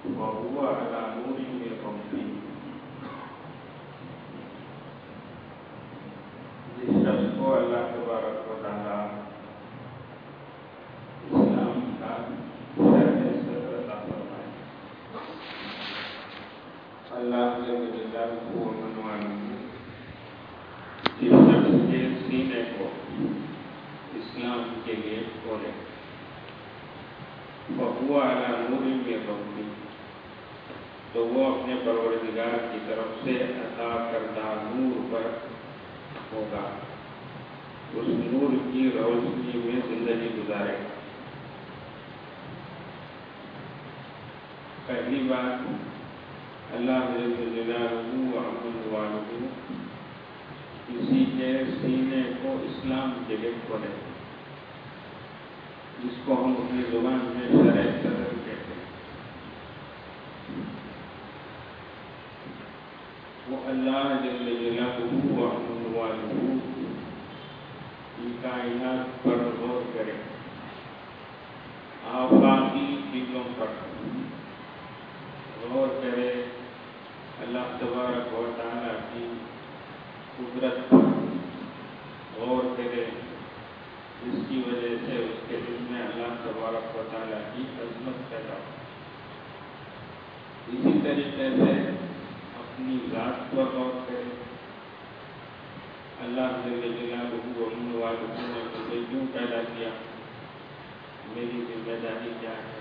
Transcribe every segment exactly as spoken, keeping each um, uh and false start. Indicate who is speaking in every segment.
Speaker 1: وهو على نور من ربه. جس شخص کو اللہ تبارک و تعالیٰ اسلام کا شرح صدر عطا فرمائے، اللہ جل جلالہ و منوالہ جس شخص کے سینے کو اسلام کے لیے کھولے، وَهُوَ عَلَى نُورٍ مِّن رَّبِّهِ، تو وہ اپنے پروردگار کی طرف سے عطا کردہ نور پر ہوگا، اس نور کی روشنی میں زندگی گزارے گا۔ پہلی بات، اللہ جل جلالہ و عظمتہ کسی کے سینے کو اسلام کے لیے کھولے، جس کو ہم اپنی زبان میں شرح صدر کہتے ہیں۔ وہ اللہ جل جلالہ و عظمتہ کی کائنات پر غور کرے، آفاقی چیزوں پر غور کرے، اللہ تبارک و تعالیٰ کی قدرت پر غور کرے، جس کی وجہ سے اس کے دل میں اللہ تبارک و تعالیٰ کی عظمت پیدا ہو۔ اسی طریقے سے اپنی ذات پر غور کرے، اللہ جل جلالہ و منوالہ نے مجھے کیوں پیدا کیا، میری ذمہ داری کیا ہے،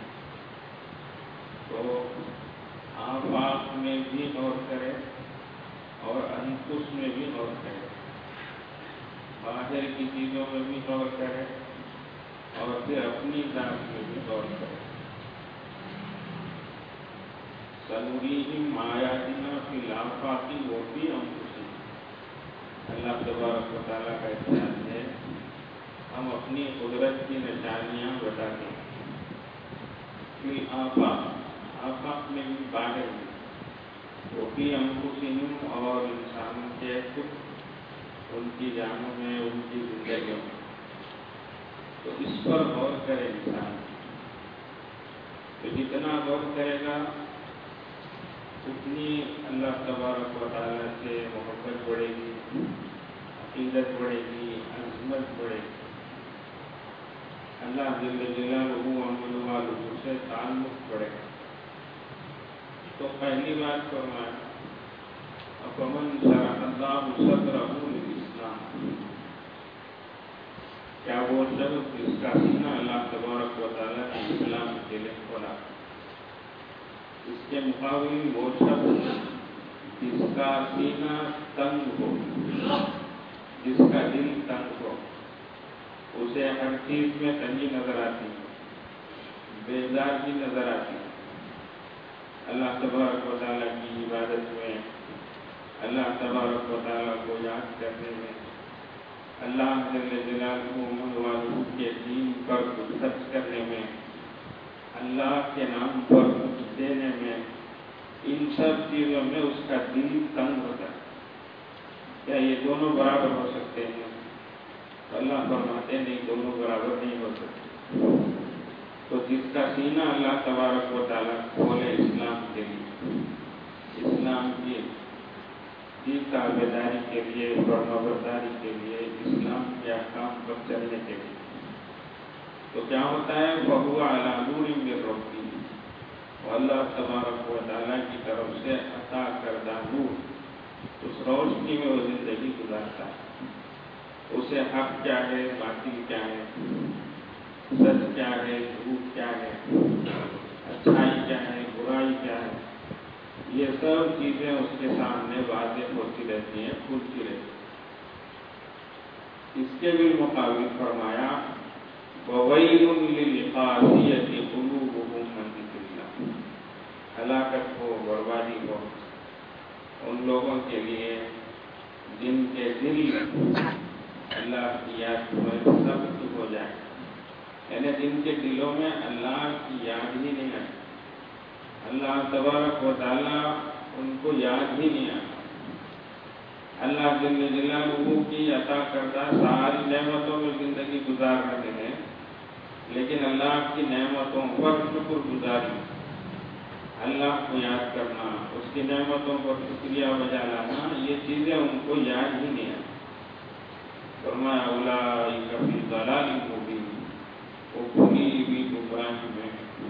Speaker 1: تو آفاق میں بھی غور کرے اور انفس میں بھی غور کرے، باہر کی چیزوں میں بھی غور کرے اور پھر اپنی ذات میں بھی غور کرے۔ سَنُرِيهِمْ آيَاتِنَا فِي الْآفَاقِ وَفِي أَنفُسِهِمْ، اللہ تبارک و تعالیٰ کا احسان ہے، ہم اپنی قدرت کی نشانیاں بتاتے ہیں، فی الآفاق، آفاق میں بھی باہر بھی، وفی أنفسهم، اور انسانوں کے خود ان کی جانوں میں، ان کی زندگیوں میں، تو اس پر غور کرے انسان، تو جتنا غور کرے گا اتنی اللہ تبارک و تعالیٰ سے محبت بڑھے گی، عقیدت بڑھے گی، عظمت بڑھے گی، اللہ جل جلالہ و منوالہ سے تعلق بڑھے گا۔ تو پہلی بات فرمایا، فَمَنْ شَرَحَ اللَّهُ صَدْرَهُ لِلْإِسْلَامِ، کیا وہ شخص جس کا سینہ اللہ تبارک و تعالیٰ نے اسلام کے لیے کھولا، اس کے مقابل وہ شخص جس کا سینہ تنگ ہو، جس کا دل تنگ ہو، اسے ہر چیز میں تنگی نظر آتی، بیزاری نظر آتی، اللہ تبارک و تعالیٰ کی عبادت میں، اللہ تبارک و تعالیٰ کو یاد کرنے میں، اللہ جل جلالہ و منوالہ کے دین پر کچھ خرچ کرنے میں، اللہ کے نام پر کچھ دینے میں، ان سب چیزوں میں اس کا دل تنگ ہوتا ہے۔ کیا یہ دونوں برابر ہو سکتے ہیں؟ تو اللہ فرماتے نہیں، دونوں برابر نہیں ہو سکتے۔ تو جس کا سینہ اللہ تبارک و تعالیٰ کھولے اسلام کے لیے، اسلام کی کی تابعداری کے لیے، فرمانبرداری کے لیے، اسلام کے احکام پر چلنے کے لیے، تو کیا ہوتا ہے، وَهُوَ عَلَى نُورٍ مِّن رَّبِّهِ، اور اللہ تبارک و تعالیٰ کی طرف سے عطا کردہ نور، اس روشنی میں وہ زندگی گزارتا ہے، اسے حق کیا ہے، باطل کیا ہے، سچ کیا ہے، جھوٹ کیا ہے، اچھائی کیا ہے، برائی کیا ہے، یہ سب چیزیں اس کے سامنے واضح ہوتی رہتی ہیں، کھلتی رہتی ہیں۔ اس کے بالمقابل فرمایا، وَوَيْلٌ لِلْقَاسِيَةِ قُلُوبُهُم مِّن ذِكْرِ اللَّهِ، ہلاکت ہو، بربادی ہو ان لوگوں کے لیے جن کے دل اللہ کی یاد میں سخت ہو جائے، یعنی جن کے دلوں میں اللہ کی یاد ہی نہیں آتی، اللہ تبارک و تعالیٰ ان کو یاد ہی نہیں آتا، اللہ جل جلالہ کی عطا کردہ ساری نعمتوں میں زندگی گزار رہے ہیں، لیکن اللہ کی نعمتوں پر شکر گزاری، اللہ کو یاد کرنا، اس کی نعمتوں کو شکریہ بجا لانا، یہ چیزیں ان کو یاد ہی نہیں آتی۔ فرمایا اولئک فی ضلال مبین، وہ کھلی ہوئی گمراہی میں۔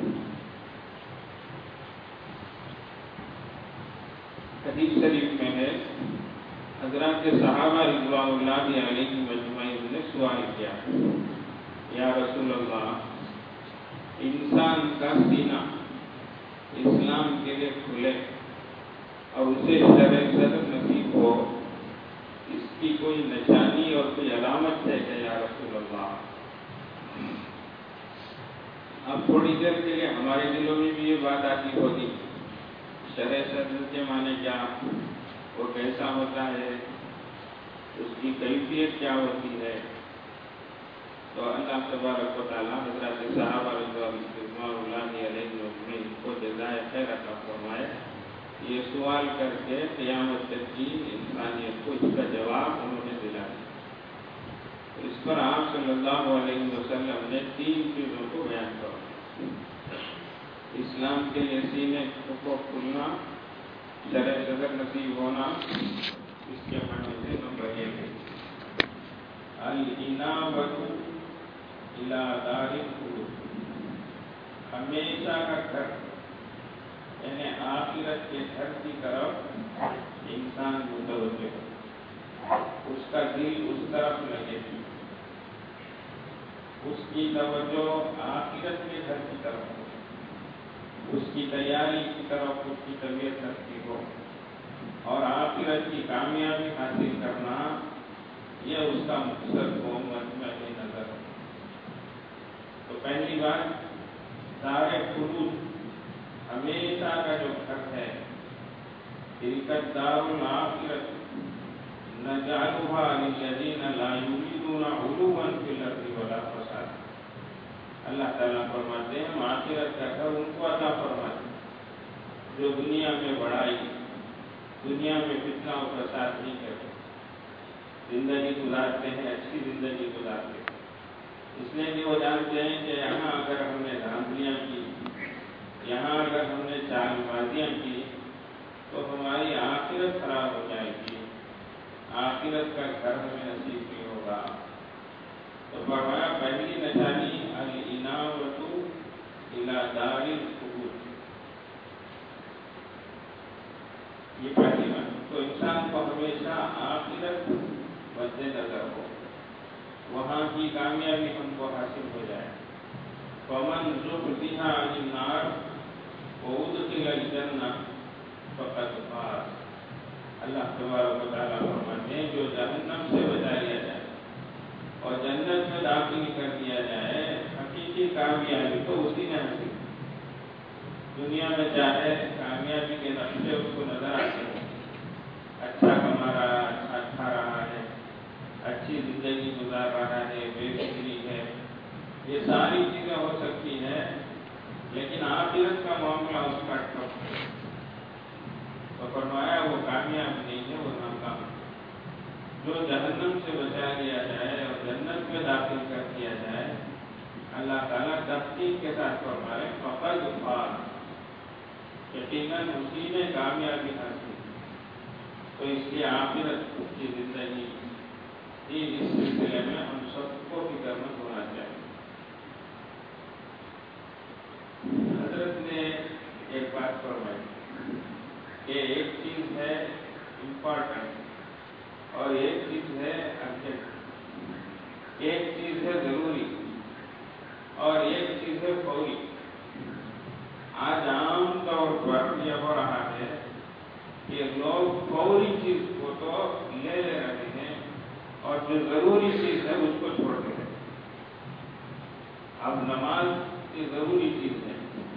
Speaker 1: حدیث شریف میں ہے، حضرات صحابہ رضوان اللہ علیہم اجمعین نے سوال کیا، یا رسول اللہ، انسان کا سینہ اسلام کے لیے کھلے اور اسے شرع صدر نصیب ہو، اس کی کوئی نشانی اور کوئی علامت ہے کہ یا رسول اللہ؟ اب تھوڑی دیر کے لیے ہمارے دلوں میں بھی یہ بات آتی ہوگی، شرع صدر کے معنی کیا، وہ کیسا ہوتا ہے، اس کی کیفیت کیا ہوتی ہے؟ تو اللہ تبارک و تعالیٰ حضرات صحابہ رضوان اللہ علیہ اجمعین کو جزائے خیر عطا فرمائے۔ یہ سوال کر کے قیامت تک کی انسانیت کو اس کا جواب انہوں نے دلا دیا۔ اس پر آپ صلی اللہ علیہ وسلم نے تین چیزوں کو بیان کیا۔ اسلام کے لیے سینے کو کھلنا، شرع صدر نصیب ہونا، اس کے معنی سے نمبر ایک ہے الانابۃ الی دار الخلود، ہمیشہ کا گھر، یعنی آخرت کے گھر کی طرف انسان متوجہ ہو، اس کا دل اس طرف لگے، اس کی توجہ آخرت کے گھر کی طرف ہو، اس کی تیاری کی طرف اس کی طبیعت رکھتی ہو، اور آخرت کی کامیابی حاصل کرنا یہ اس کا مقصد ہو، مجمع نظر ہو۔ تو پہلی بات، دار خلود، ہمیشہ کا جو گھر ہے، تلک الدار الآخرۃ نجعلها للذین لا یریدون علوا فی الارض ولا فسادا۔ اللہ تعالیٰ فرماتے ہیں ہم آخرت کا گھر ان کو عطا فرماتے ہیں جو دنیا میں بڑائی، دنیا میں فتنہ و فساد نہیں کرتے، زندگی گزارتے ہیں، اچھی زندگی گزارتے ہیں، اس لیے کہ وہ جانتے ہیں کہ یہاں اگر ہم نے دھاندلیاں کی، یہاں اگر ہم نے چال بازیاں کی تو ہماری آخرت خراب ہو جائے گی، آخرت کا گھر ہمیں نصیب نہیں ہوگا۔ تو فرمایا پہلی نشانی الانابۃ الی دار الخلود، یہ پہلی بات۔ تو انسان کو ہمیشہ آخرت مد نظر ہو، وہاں کی کامیابی ہم کو حاصل ہو جائے۔ فمن زحزح عن النار وادخل الجنہ فقد فاز۔ اللہ تبارک و تعالیٰ فرماتے ہیں جو جہنم سے بچا لیا جائے اور جنت میں داخل کر دیا جائے، حقیقی کامیابی تو اسی نے حاصل کی۔ دنیا میں چاہے کامیابی کے نقشے اس کو نظر آتے ہیں، اچھا کما رہا، اچھا کھا رہا ہے، اچھی زندگی گزار رہا ہے، بے فکری ہے، یہ ساری چیزیں ہو سکتی ہیں، لیکن آخرت کا معاملہ اس کا ٹھپ ہے۔ تو فرمایا وہ کامیاب نہیں ہے، وہ ناکام ہے۔ جو جہنم سے بچا لیا جائے اور جنت میں داخل کر دیا جائے، اللہ تعالیٰ تحقیق کے ساتھ فرما رہے فقد فاز، یقیناً اسی نے کامیابی حاصل کی۔ تو اس لیے آخرت کی زندگی اس سلسلے میں ہم سب کو فکر مند ہونا چاہیے۔ حضرت نے ایک بات فرمائی کہ ایک چیز ہے امپورٹنٹ اور ایک چیز ہے ارجنٹ، ایک چیز ہے ضروری اور ایک چیز ہے فوری۔ آج عام طور پر یہ ہو رہا ہے کہ لوگ فوری چیز کو تو لے لے رہے ہیں اور جو ضروری چیز ہے اس کو چھوڑ دے رہے ہیں۔ اب نماز یہ ضروری چیز ہے،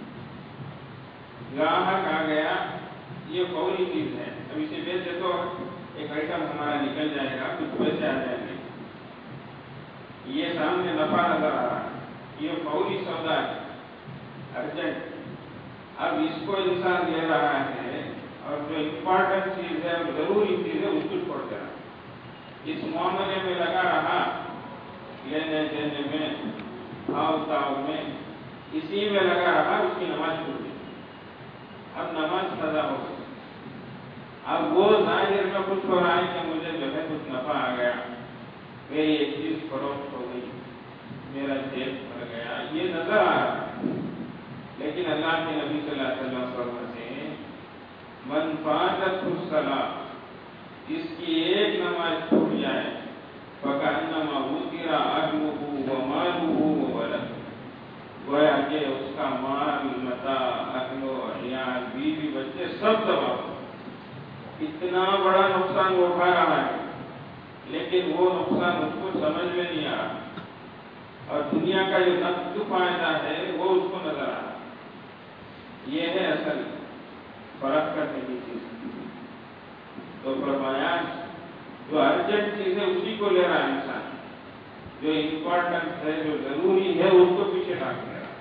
Speaker 1: گاہک آ گیا یہ فوری چیز ہے، اب اسے بیچے تو ایک آئٹم ہمارا نکل جائے گا، کچھ پیسے آ جائیں گے، یہ سامنے نفع نظر آ رہا ہے، یہ فوری سودا ہے، ارجنٹ۔ اب اس کو انسان لے رہا ہے اور جو امپورٹنٹ چیز ہے اور ضروری چیز ہے اس کو چھوڑ دے رہا ہے، اس معاملے میں لگا رہا، لینے دینے میں، بھاؤ تاؤ میں، اسی میں لگا رہا، اس کی نماز چھوٹ گئی۔ اب نماز قضا ہو گئی. اب وہ ظاہر میں کچھ ہو رہا ہے کہ مجھے جو ہے کچھ نفع آ گیا, میری ایک چیز فروخت ہو گئی, میرا جیب بھر گیا, یہ نظر آ رہا ہے. لیکن اللہ کے نبی صلی اللہ علیہ وسلم فرماتے ہیں من فاتت الصلاۃ, جس کی ایک نماز چھوٹ جائے فکأنما وتر اہلہ ومالہ وولدہ, گویا کہ اس کا مال, متاع, اہل و عیال, بیوی, بچے سب تباہ ہو. اتنا بڑا نقصان وہ اٹھا رہا ہے, لیکن وہ نقصان اس کو سمجھ میں نہیں آ رہا, اور دنیا کا جو نقد فائدہ ہے وہ اس کو نظر آ رہا. یہ ہے اصل فرق کرنے کی چیز. تو فرمایا جو ارجنٹ چیز ہے اسی کو لے رہا ہے انسان, جو امپورٹنٹ ہے, جو ضروری ہے, اس کو پیچھے ڈال دے رہا ہے.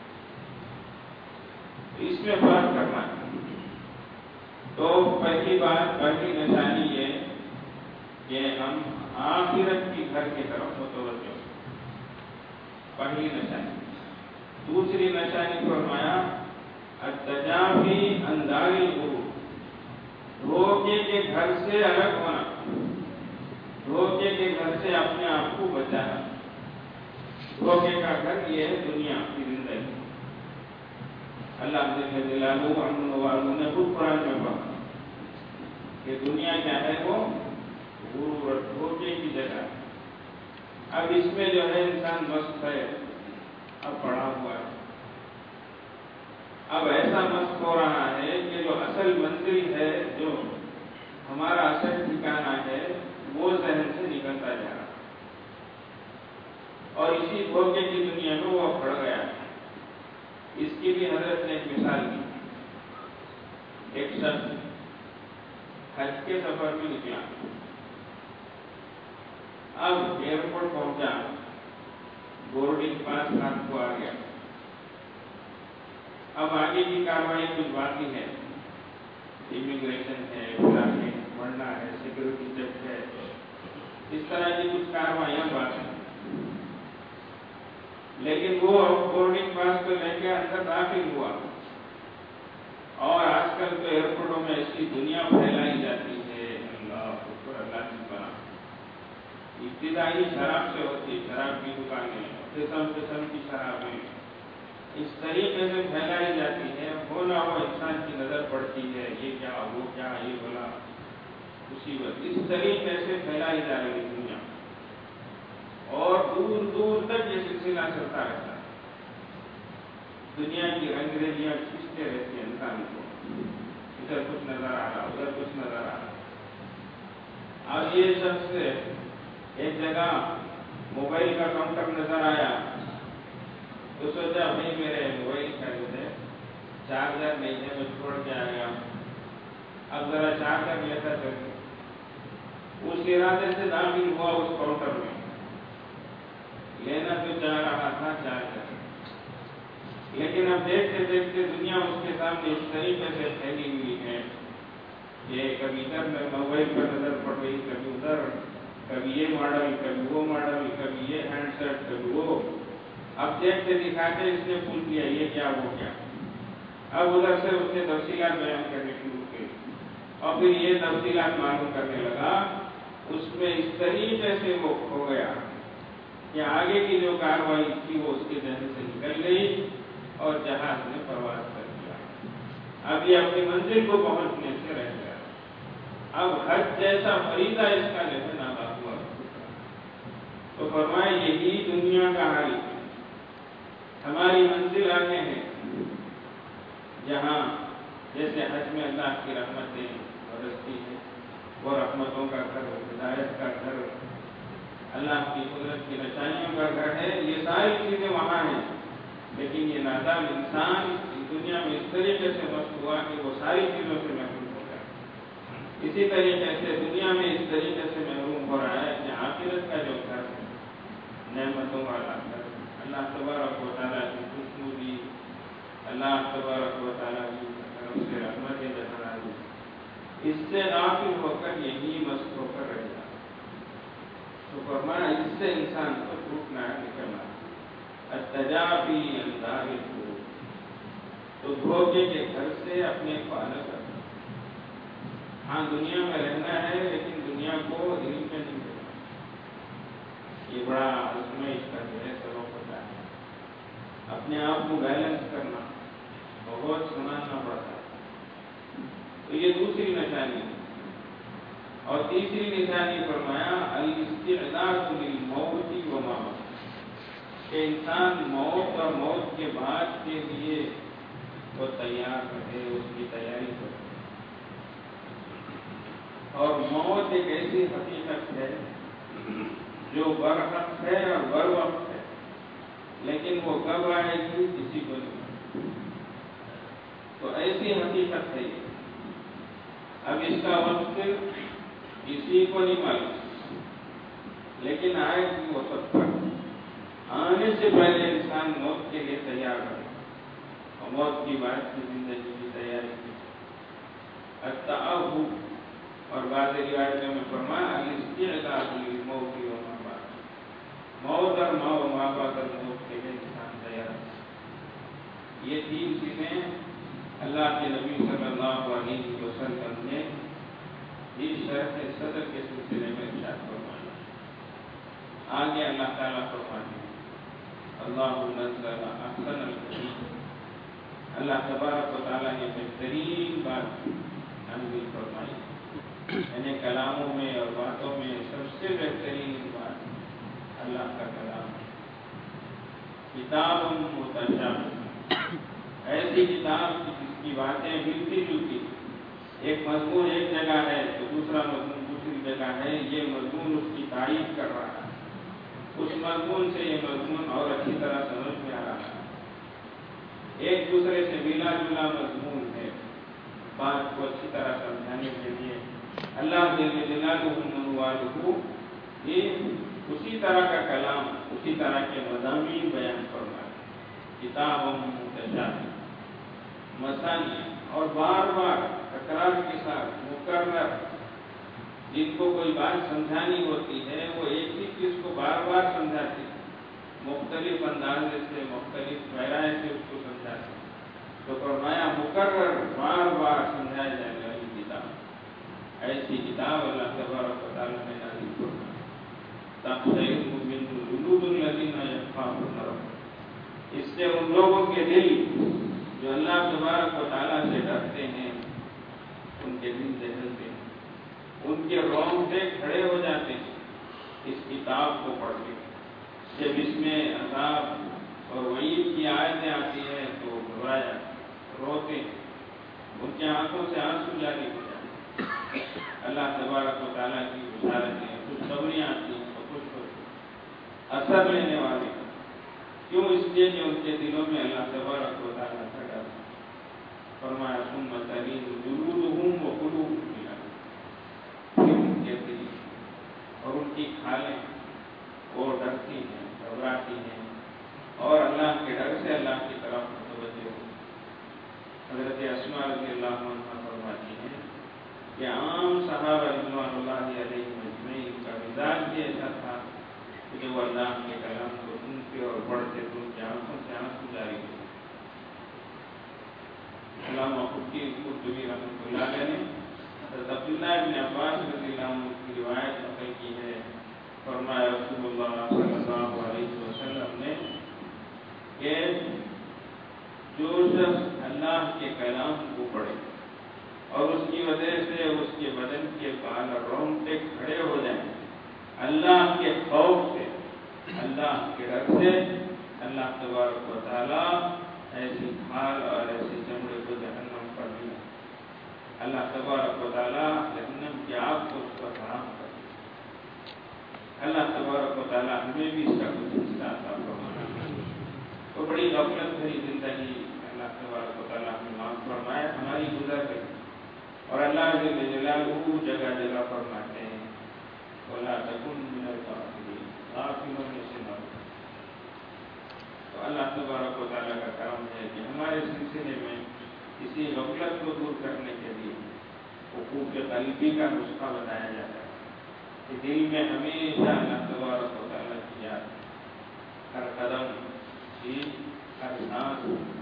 Speaker 1: اس میں فرق کرنا ہے. تو پہلی بات, پہلی نشانی یہ کہ ہم آخرت کی گھر کی طرف متوجہ. پہلی نشانی. دوسری نشانی فرمایا التجافی عن دار الغرور, دھوکے کے گھر سے الگ ہونا, دھوکے کے گھر سے اپنے آپ کو بچانا. دھوکے کا گھر یہ ہے دنیا کی زندگی. اللہ جل جلالہ نے خود قرآن میں کہا کہ دنیا کیا ہے, وہ غرور, دھوکے کی جگہ. اب اس میں جو ہے انسان مست ہے, اب پڑا ہوا ہے, اب ایسا مست ہو رہا ہے کہ جو اصل منزل ہے, جو ہمارا اصل ٹھکانہ ہے, وہ ذہن سے نکلتا جا رہا, اور اسی دھوکے کی دنیا میں وہ پڑ گیا. اس کی بھی حضرت نے ایک مثال دی. ایک شخص حج کے سفر میں نکلا, اب ایئرپورٹ پہنچا, بورڈنگ پاس ہاتھ کو آ گیا. اب آگے کی کاروائی کچھ باقی ہے, امیگریشن ہے, پھر بڑھنا ہے, سیکورٹی چیک ہے, اس طرح کی کچھ کاروائیاں باقی ہیں. لیکن وہ بورڈنگ پاس کو لے کے اندر داخل ہوا, اور آج کل تو ایئرپورٹوں میں ایسی دنیا پھیلائی جاتی ہے, اللہ اکبر, اللہ کی بنا. ابتدائی شراب سے ہوتی, شراب کی دکانیں, قسم قسم کی شرابیں اس طریقے سے پھیلائی جاتی ہے, ہو نہ ہو انسان کی نظر پڑتی ہے, یہ کیا, وہ کیا, یہ بولا, مصیبت. اس طریقے سے پھیلائی جا رہی دنیا, اور دور دور تک یہ سلسلہ چلتا رہتا ہے. دنیا کی انگریزیاں کھینچتے رہتے ہیں انسان کو, ادھر کچھ نظر آ رہا, ادھر کچھ نظر آ رہا. اب یہ شخص ایک جگہ موبائل کا کاؤنٹر نظر آیا, تو سوچا بھائی میرے موبائل کا جو ہے چارجر نہیں ہے, میں چھوڑ کے آ گیا, اب ذرا چارجر لیتا چل. اس ارادے سے داخل ہوا اس کاؤنٹر میں, لینا تو چاہ رہا تھا چارجر, لیکن اب دیکھتے دیکھتے دنیا اس کے سامنے اس طریقے سے پھیلی ہوئی ہے کہ کبھی ادھر میں موبائل پر نظر پڑ رہی, کبھی ادھر, کبھی یہ ماڈل, کبھی وہ ماڈل, کبھی یہ ہینڈ سیٹ, کبھی وہ. اب دیکھتے دکھاتے اس نے پوچھ لیا یہ کیا, وہ کیا. اب ادھر سے اس نے تفصیلات بیان کرنے شروع کی, اور پھر یہ تفصیلات معلوم کرنے لگا. اس میں اس طریقے سے وہ کھو گیا کہ آگے کی جو کاروائی تھی وہ اس کے ذہن سے نکل گئی, اور جہاز نے پرواز کر دیا. اب یہ اپنی منزل کو پہنچنے سے رہ گیا. اب حج جیسا فریضہ اس کا جو ہے نادا ہوا. تو فرمایا یہی دنیا کا حال ہے. ہماری منزل آگے ہے, جہاں جیسے حج میں اللہ کی رحمتیں برستی ہے, وہ رحمتوں کا گھر, ہدایت کا گھر, اللہ کی قدرت کی نشانیوں کا گھر ہے. یہ ساری چیزیں وہاں ہیں, لیکن یہ نادان انسان اس دنیا میں اس طریقے سے مست ہوا کہ وہ ساری چیزوں سے محروم ہو گیا. اسی طریقے سے دنیا میں اس طریقے سے محروم ہو رہا ہے کہ آخرت کا جو گھر ہے, نعمتوں والا گھر, اللہ تبارک و تعالیٰ کی خوشنودی, اللہ تبارک و تعالیٰ کی طرف سے رحمتیں جہاں دی, اس سے غافل ہو کر یہی مست ہو کر رہ جائے. تو فرمایا اس سے انسان کو ٹوٹنا ہے, نکلنا ہے. التجافی عن دار الغرور, تو دھوکے کے گھر سے اپنے کو الگ رکھنا۔ ہاں دنیا میں رہنا ہے لیکن دنیا کو علم میں نہیں دینا۔ یہ بڑا آزمائش کا جو ہے سبب ہوتا ہے۔ اپنے آپ کو بیلنس کرنا بہت سمجھنا پڑتا ہے۔ تو یہ دوسری نشانی ہے۔ اور تیسری نشانی فرمایا الاستعداد للموت وما بعد، کہ انسان موت اور موت کے بعد کے لیے وہ تیار رہے، اس کی تیاری کرے۔ اور موت ایک ایسی حقیقت ہے جو برحق ہے اور بر وقت ہے، لیکن وہ کب آئے گی کسی کو نہیں۔ تو ایسی حقیقت ہے یہ۔ اب اس کا وقت کسی کو نہیں معلوم، لیکن آئے گی وہ سب پر۔ آنے سے پہلے انسان موت کے لیے تیار رہے اور موت کی بعد کی زندگی کی تیاری کی۔ التعہب، اور بعض روایتوں میں فرمایا الاستعداد للموت وما بعد، موت اور ما وما بعد الموت کے لیے انسان تیار ہے۔ یہ تین چیزیں اللہ کے نبی صلی اللہ علیہ وسلم نے اس شرح صدر کے سلسلے میں ارشاد فرمایا۔ آگے اللہ تعالیٰ فرماتے ہیں اللہ نزل احسن الحدیث، اللہ تبارک و تعالیٰ نے بہترین بات نازل فرمائی، یعنی کلاموں میں اور باتوں میں سب سے بہترین بات اللہ کا کلام ہے۔ کتاب متشابہ، ایسی کتاب جس کی باتیں ملتی جلتی، ایک مضمون ایک جگہ ہے تو دوسرا مضمون دوسری جگہ ہے، یہ مضمون اس کی تائید کر رہا ہے، اس مضمون سے یہ مضمون اور اچھی طرح سمجھ میں آ رہا ہے، ایک دوسرے سے ملا جلا مضمون ہے۔ بات کو اچھی طرح سمجھانے کے لیے اللہ جل جلالہ منوالہ یہ اسی طرح کا کلام، اسی طرح کے مضامین بیان فرمائے۔ کتاب متشابہ، مثانی اور بار بار تکرار کے ساتھ مکرر، جن کو کوئی بات سمجھانی ہوتی ہے وہ ایک ہی چیز کو بار بار سمجھاتے ہیں، مختلف انداز سے مختلف گہرائی سے اس کو سمجھاتے ہیں۔ تو فرمایا مکرر بار بار سمجھائی جانے والی کتاب، ایسی کتاب اللہ تبارک و تعالیٰ نے نازل فرمائی۔ تقشعر منہ جلود الذین یخافون ربهم، اس سے ان لوگوں کے دل جو اللہ تبارک و تعالیٰ سے ڈرتے ہیں ان کے دل دہلتے ہیں، ان کے رونگٹے کھڑے ہو جاتے ہیں اس کتاب کو پڑھ کے۔ جب اس میں عذاب اور وعید کی آیتیں آتی ہیں تو گھبرا جاتے ہیں، روتے ہیں، ان کی آنکھوں سے آنسو جاری ہو جاتے ہیں۔ اللہ تبارک و تعالیٰ کی بشارتیں خوشخبریاں آتی ہیں تو خوش ہوتے ہیں، اثر لینے والے۔ کیوں؟ اس لیے کہ ان کے دلوں میں اللہ تبارک و تعالیٰ کا ڈر ہے۔ فرمایا ثم تلین جلودہم وقلوبہم الی ذکر، پھر ان کے دل اور ان کی کھالیں وہ ڈرتی ہیں، گھبراتی ہیں اور اللہ کے ڈر سے اللہ کی طرف متوجہ ہوتی ہیں۔ حضرت اسماء رضی اللہ عنہا فرماتی ہیں کہ عام صحابہ رضوان اللہ علیہم اجمعین کا مزاج بھی ایسا تھا کہ وہ اللہ کے کلام کو سنتے اور پڑھتے تو ان کی آنکھوں سے آنسو جاری ہوتے۔ علامہ قرطبی رحمۃ اللہ علیہ نے حضرت عبداللہ ابن عباس رضی اللہ عنہ کی روایت نقل کی ہے، فرمایا رسول اللہ صلی اللہ علیہ وسلم نے کہ جو شخص اللہ کے کلام کو پڑھے اور اس کی وجہ سے اس کے بدن کے بال اور رونگٹے کھڑے ہو جائیں اللہ کے خوف سے، اللہ کے ڈر سے، اللہ تبارک و تعالیٰ ایسی کھال اور ایسی چمڑے کو جہنم پر دیا، اللہ تبارک و تعالیٰ جہنم کی آگ کو اس پر حرام کر دیا۔ اللہ تبارک و تعالیٰ ہمیں بھی اس کا کچھ حصہ عطا فرمائے۔ تو بڑی غفلت بھری زندگی اللہ تبارک و تعالیٰ ہمیں معاف فرمائے، ہماری گزر گئی۔ اور اللہ جل جلالہ جگہ جگہ فرماتے ہیں وَلَا تَكُن مِّنَ الْغَافِلِينَ، غافلوں میں سے نہ ہو۔ تو اللہ تبارک و تعالیٰ کا کرم ہے کہ ہمارے سلسلے میں کسی غفلت کو دور کرنے کے لیے حقوق قلبی کا نسخہ بتایا جاتا ہے کہ دل میں ہمیشہ اللہ تبارک و تعالیٰ کی یاد، ہر قدم کی، ہر سانس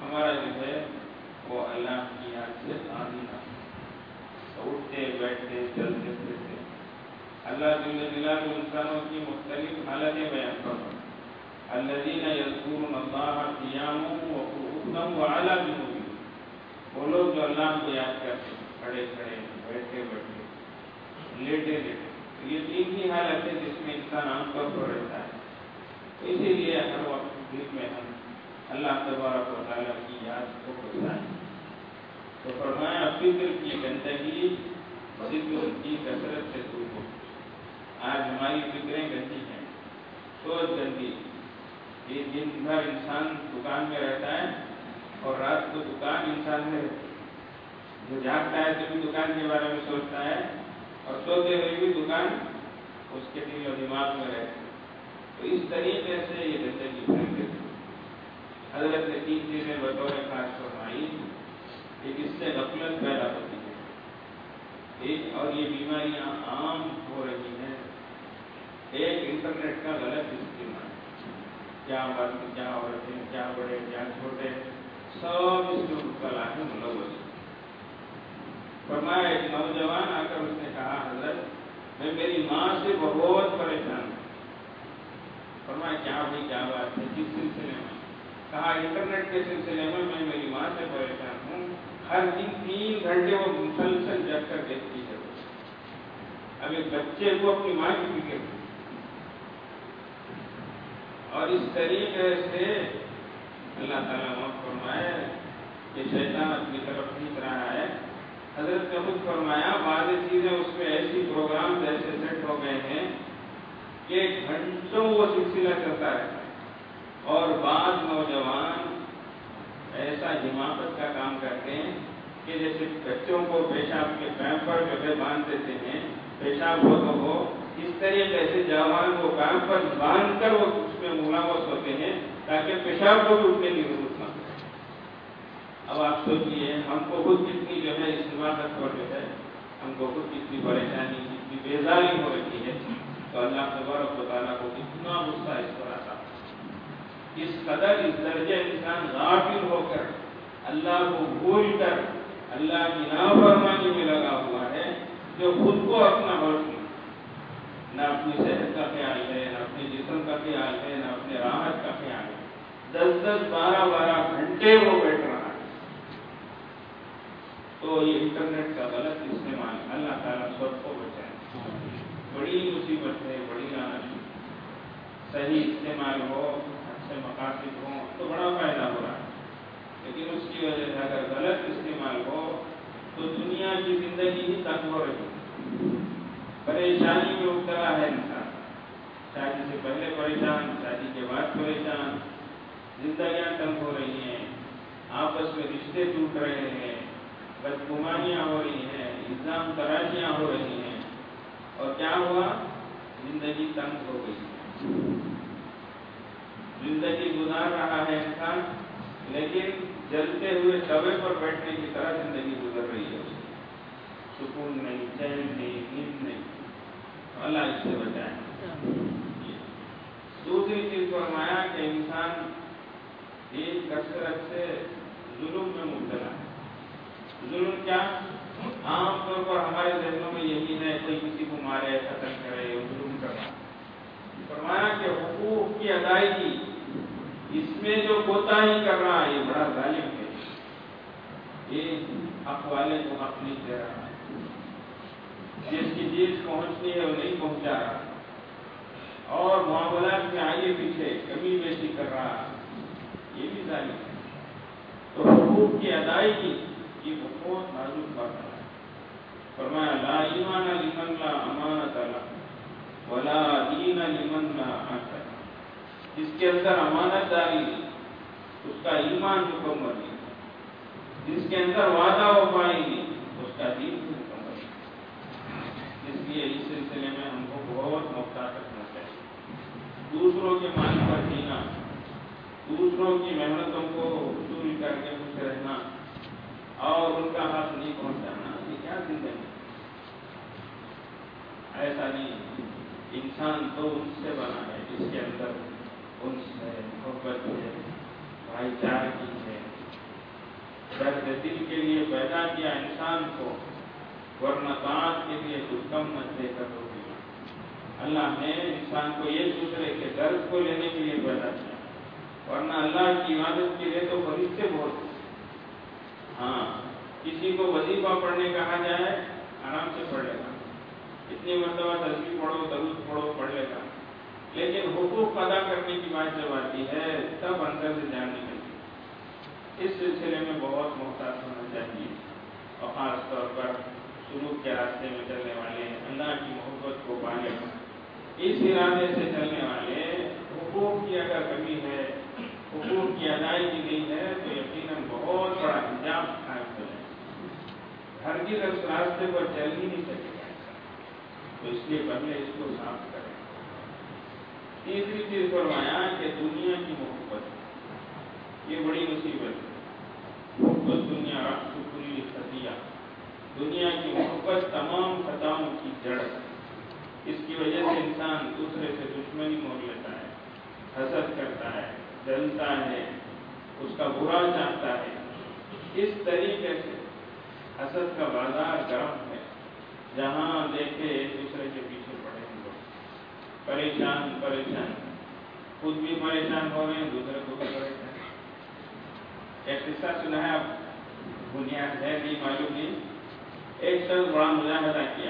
Speaker 1: ہمارا جو ہے وہ اللہ کی یاد سے آدھی نہ اٹھتے بیٹھتے چلتے پھرتے اللہ جل جلالہ انسانوں کی مختلف حالتیں بیان کرتا الذین یذکرون اللہ قیاما وقعودا وعلی جنوبہم، وہ لوگ جو اللہ کو یاد کرتے ہیں کھڑے کھڑے بیٹھے بیٹھے لیٹے لیٹے، یہ تین ہی حالت ہے جس میں انسان عام طور پر رہتا ہے. اسی لیے ہر وقت دل میں ہم اللہ تبارک و تعالیٰ کی یاد کو بچائیں. تو فرمایا فکر کی گندگی ذکر کی کثرت سے دور ہو. آج ہماری فکریں گندی ہیں، سوچ گندی. یہ دن بھر انسان دکان میں رہتا ہے اور رات کو دکان انسان میں رہتی ہے. جو جاگتا ہے تو بھی دکان کے بارے میں سوچتا ہے اور سوتے ہوئے بھی دکان اس کے دل و دماغ میں رہتی ہے. تو اس طریقے سے یہ زندگی بھر گئی. حضرت نے تین چیزیں بطور خاص فرمائی. ایک اس سے غفلت پیدا ہوتی ہے، ایک اور یہ بیماریاں عام ہو رہی ہیں. ایک انٹرنیٹ کا غلط استعمال. کیا مرد کیا عورتیں کیا بڑے کیا چھوٹے سب اس میں مبتلا ہے ملوث. فرمایا ایک نوجوان آ کر اس نے کہا حضرت میں میری ماں سے بہت پریشان ہوں. فرمایا کیا ہوئی کیا بات ہے کس سلسلے میں؟ کہا انٹرنیٹ کے سلسلے میں میں میری ماں سے پریشان ہوں. ہر دن تین گھنٹے وہ مسلسل جگ کر دیکھتی ہے. اب ایک بچے کو اپنی ماں کی فکر ہے اور اس طریقے سے اللہ تعالیٰ معاف فرمائے کہ شیطان اپنی طرف کھینچ رہا ہے. حضرت نے خود فرمایا بعض چیزیں اس میں ایسی پروگرام ایسے سیٹ ہو گئے ہیں کہ گھنٹوں وہ سلسلہ چلتا رہتا ہے. اور بعض نوجوان ایسا حماقت کا کام کرتے ہیں کہ جیسے بچوں کو پیشاب کے پیمپر جو ہے باندھ دیتے ہیں، پیشاب ہو تو ہو، اس طریقے سے جوان کو پیمپر باندھ کر وہ اس میں ملوث ہوتے ہیں تاکہ پیشاب کو بھی اٹھنے کی ضرورت نہ ہو. اب آپ سوچیے ہم کو خود کتنی جو ہے اس حماقت پر جو ہے ہم کو خود کتنی پریشانی کتنی بیزاری ہو رہی ہے. تو اللہ تبارک و تعالیٰ کو کتنا غصہ اس پر آتا. اس قدر اس درجے انسان غافل ہو کر اللہ کو بھول کر اللہ کی نافرمانی میں لگا ہوا ہے جو خود کو اپنا ہوش نہیں، نہ اپنی صحت کا خیال ہے، نہ اپنے جسم کا خیال ہے، نہ اپنے راحت کا خیال ہے. دس دس بارہ بارہ گھنٹے وہ بیٹھ رہا ہے. تو یہ انٹرنیٹ کا غلط استعمال اللہ تعالیٰ سب کو بچائے. بڑی مصیبت ہے، بڑی لعنت ہے. صحیح استعمال ہو، اچھے مقاصد ہوں تو بڑا فائدہ ہو رہا ہے. لیکن اس کی وجہ سے اگر غلط استعمال ہو تو دنیا کی زندگی ہی تنگ ہو رہی ہے. پریشانی میں مبتلا ہے انسان. شادی سے پہلے پریشان، شادی کے بعد پریشان. زندگیاں تنگ ہو رہی ہیں، آپس میں رشتے ٹوٹ رہے ہیں، بدگمانیاں ہو رہی ہیں، الزام تراشیاں ہو رہی ہیں. اور کیا ہوا؟ زندگی تنگ ہو گئی. زندگی گزار رہا ہے انسان لیکن جلتے ہوئے توے پر بیٹھنے کی طرح زندگی گزر رہی ہے. سکون نہیں، چین نہیں، نیند نہیں. اللہ اس سے بچائے. دوسری چیز فرمایا کہ انسان ایک کثرت سے ظلم میں مبتلا ہے. ظلم کیا؟ عام طور پر ہمارے ذہنوں میں یہی ہے کوئی کسی کو مارے، قتل کرے، ظلم کرنا. فرمایا کہ حقوق کی ادائیگی اس میں جو کوتاہی کر رہا ہے یہ بڑا ظالم ہے. یہ حق والے کو حق نہیں دے رہا ہے، جس کی چیز پہنچنی ہے وہ نہیں پہنچا رہا، اور معاملات میں آگے پیچھے کمی بیشی کر رہا ہے، یہ بھی ظالم ہے. تو حقوق کی ادائیگی یہ بہت نازک بات ہے. فرمایا لا ایمان لمن لا امانت له ولا دین لمن لا عهد له. جس کے اندر امانت داری نہیں اس کا ایمان مکمل نہیں، جس کے اندر وعدہ وفائی نہیں اس کا دین بھی مکمل نہیں. اس لیے اس سلسلے میں ہم کو بہت محتاط رکھنا چاہیے. دوسروں کے مال پر جینا، دوسروں کی محنتوں کو وصول کر کے خوش رہنا اور ان کا حق نہیں پہنچانا، یہ کیا زندگی؟ ایسا نہیں. انسان تو اس سے بنا ہے جس کے اندر انس ہے، محبت ہے، بھائی چارگی ہے، درد دل کے لیے پیدا کیا انسان کو، ورنہ طاعت کے لیے کچھ کم نہ دے کر دو دیا۔ اللہ نے انسان کو یہ دوسرے کے درد کو لینے کے لیے پیدا کیا، ورنہ اللہ کی عبادت کے لیے تو فرشتے بہت ہیں۔ ہاں، کسی کو وظیفہ پڑھنے کہا جائے آرام سے پڑھ لے گا، اتنی مرتبہ تسبیح پڑھو، درود پڑھو، پڑھ لے گا، لیکن حقوق ادا کرنے کی بات جب آتی ہے تب اندر سے جان نکلتی۔ اس سلسلے میں بہت محتاط ہونا چاہیے، اور خاص طور پر سلوک کے راستے میں چلنے والے، اللہ کی محبت کو پانے اس ارادے سے چلنے والے، حقوق کی اگر کمی ہے، حقوق کی ادائیگی نہیں ہے تو یقیناً بہت بڑا حجاب قائم ہو جائے گا، ہرگز اس راستے پر چل ہی نہیں سکے گا۔ تو اس لیے پہلے اس کو صاف کریں۔ تیسری چیز فرمایا کہ دنیا کی محبت، یہ بڑی مصیبت ہے۔ محبت دنیا رقص کلی خطیہ، دنیا کی محبت تمام خطاؤں کی جڑ ہے۔ اس کی وجہ سے انسان دوسرے سے دشمنی مول لیتا ہے، حسد کرتا ہے، جلتا ہے، اس کا برا چاہتا ہے۔ اس طریقے سے حسد کا بازار گرم ہے، جہاں دیکھے ایک دوسرے کے پیچھے پڑے ہیں لوگ، پریشان پریشان، خود بھی پریشان ہو رہے ہیں، دوسرے کو بھی پریشان۔ ایک قصہ سنا ہے، اب بنیاد ہے نہیں معلوم نہیں، ایک شخص بڑا مجاہدہ کیا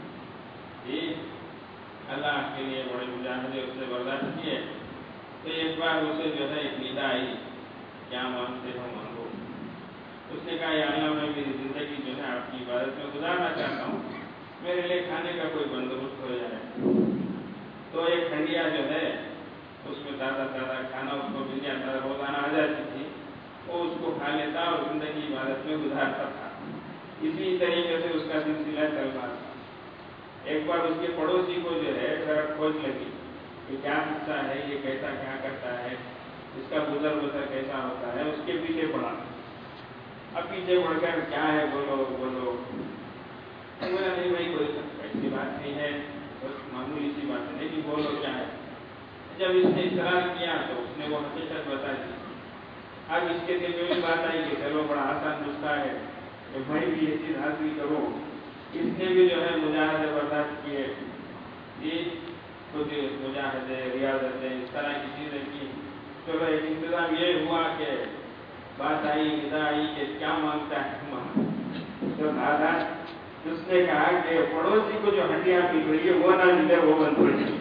Speaker 1: جی، اللہ کے لیے بڑے مجاہدے اس نے برداشت کیے، تو ایک بار اسے جو ہے ایک ندا آئی، کیا مانگتے ہو مانگو۔ اس نے کہا یا اللہ، میں میری زندگی جو ہے آپ کی عبادت میں گزارنا چاہتا ہوں، میرے لیے کھانے کا کوئی بندوبست ہو جائے۔ تو ایک ہنڈیا جو ہے اس میں تازہ تازہ کھانا اس کو مل جاتا، روزانہ آ جاتی تھی، وہ اس کو کھا لیتا اور زندگی عبادت میں گزارتا تھا۔ اسی طریقے سے اس کا سلسلہ چل رہا تھا۔ ایک بار اس کے پڑوسی کو جو ہے ذرا کھوج لگی کہ کیا قصہ ہے، یہ کیسا کیا کرتا ہے، اس کا گزر بسر کیسا ہوتا ہے، اس کے پیچھے پڑا۔ اب پیچھے پڑھ کر کیا ہے بولو بولو، بولا نہیں بھائی کوئی ایسی بات نہیں ہے، بس معمولی سی بات ہے، لیکن بولو کیا ہے۔ جب اس نے اصرار کیا تو اس نے وہ حقیقت بتا دی۔ اب اس کے دل میں بھی بات آئی کہ چلو بڑا آسان نسخہ ہے کہ میں بھی یہ چیز حاصل کروں۔ اس نے بھی جو ہے مجاہدے برداشت کیے، یہ خود مجاہدے، ریاضتیں، اس طرح کی چیزیں کی۔ چلو ایک انتظام یہ ہوا کہ بات آئی، ندا آئی کہ کیا مانگتا ہے۔ تو دادا اس نے کہا کہ پڑوسی کو جو ہڈیاں مل رہی ہے وہ نہ ملے، وہ بند ہو جائے،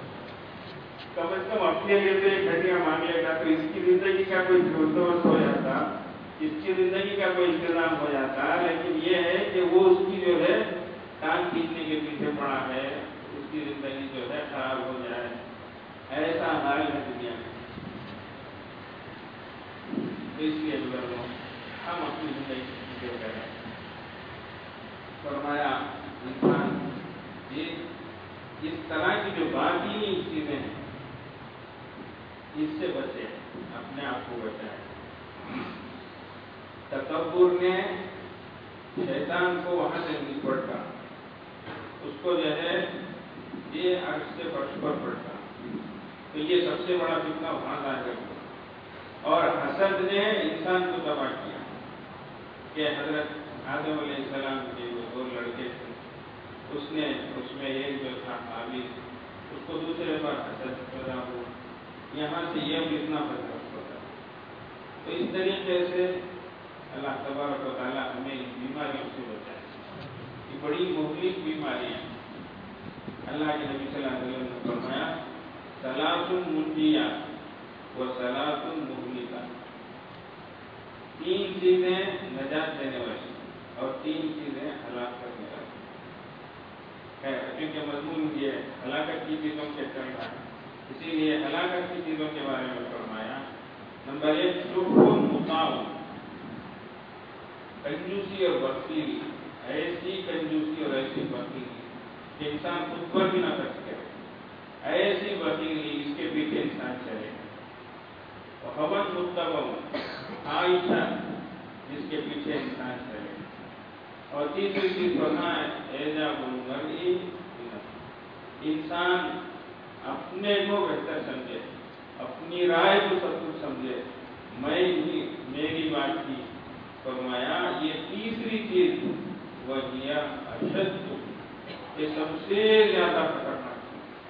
Speaker 1: کم از کم اپنے لیے تو ایک ہڈیاں مانگ لے گا تو اس کی زندگی کا کوئی بندوبست ہو جاتا، اس کی زندگی کا کوئی انتظام ہو جاتا۔ لیکن یہ ہے کہ وہ اس کی جو ہے کان کھینچنے کے پیچھے پڑا ہے، اس کی زندگی جو ہے خراب ہو جائے، ایسا حال ہے دنیا میں۔ اس لیے بزرگوں ہم اپنی زندگی کی فکر کریں۔ فرمایا انسان یہ اس طرح کی جو باطنی چیزیں ہیں اس سے بچے، اپنے آپ کو بچائے۔ تکبر نے شیطان کو وہاں سے نہیں پڑتا، اس کو جو ہے یہ عرش سے فرش پر پڑتا، تو یہ سب سے بڑا فتنہ وہاں ظاہر ہوا۔ اور حسد نے انسان کو تباہ کیا کہ حضرت آدم علیہ السلام کے جو دو لڑکے تھے، اس نے اس میں ایک جو تھا حابیل، اس کو دوسرے پر حسد پیدا ہوا، یہاں سے یہ فتنہ پیدا ہوتا۔ تو اس طریقے سے اللہ تبارک و تعالیٰ ہمیں ان بیماریوں سے بچائے، یہ بڑی مہلک بیماریاں۔ اللہ کے نبی صلی اللہ علیہ وسلم نے فرمایا ثلاث منجیات و ثلاث مہلکات، تین چیزیں نجات دینے والی اور تین چیزیں ہلاک کرنے والی ہے۔ کیونکہ مضمون یہ ہلاکت کی چیزوں کے چل رہا ہے، اسی لیے ہلاکت کی چیزوں کے بارے میں فرمایا نمبر ایک شکر مطاع، کنجوسی اور بخیلی، ایسی کنجوسی اور ایسی بخیلی کہ انسان خود پر بھی نہ خرچ کرے، ایسی بخیلی اس کے پیچھے انسان چلے۔ حوت متبع، عائشہ جس کے پیچھے انسان چلے۔ اور تیسری چیز فرمایا اعجاب المرء، انسان اپنے کو بہتر سمجھے، اپنی رائے کو سب کچھ سمجھے، میں ہی میری بات کی، فرمایا یہ تیسری چیز وہی اشد، یہ سب سے زیادہ خطرناک